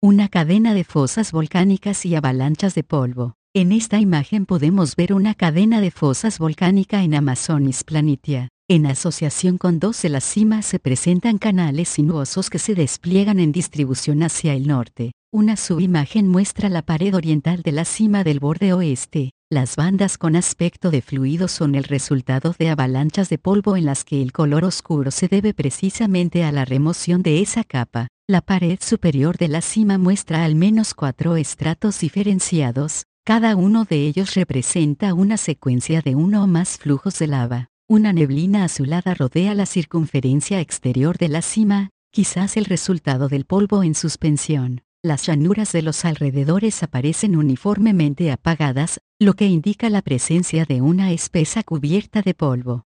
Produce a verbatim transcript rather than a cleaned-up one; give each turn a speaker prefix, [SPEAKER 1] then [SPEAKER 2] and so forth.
[SPEAKER 1] una cadena de fosas volcánicas y avalanchas de polvo. En esta imagen podemos ver una cadena de fosas volcánica en Amazonis Planitia. En asociación con dos de las cimas se presentan canales sinuosos que se despliegan en distribución hacia el norte. Una subimagen muestra la pared oriental de la cima del borde oeste. Las bandas con aspecto de fluido son el resultado de avalanchas de polvo en las que el color oscuro se debe precisamente a la remoción de esa capa. La pared superior de la cima muestra al menos cuatro estratos diferenciados. Cada uno de ellos representa una secuencia de uno o más flujos de lava. Una neblina azulada rodea la circunferencia exterior de la cima, quizás el resultado del polvo en suspensión. Las llanuras de los alrededores aparecen uniformemente apagadas, lo que indica la presencia de una espesa cubierta de polvo.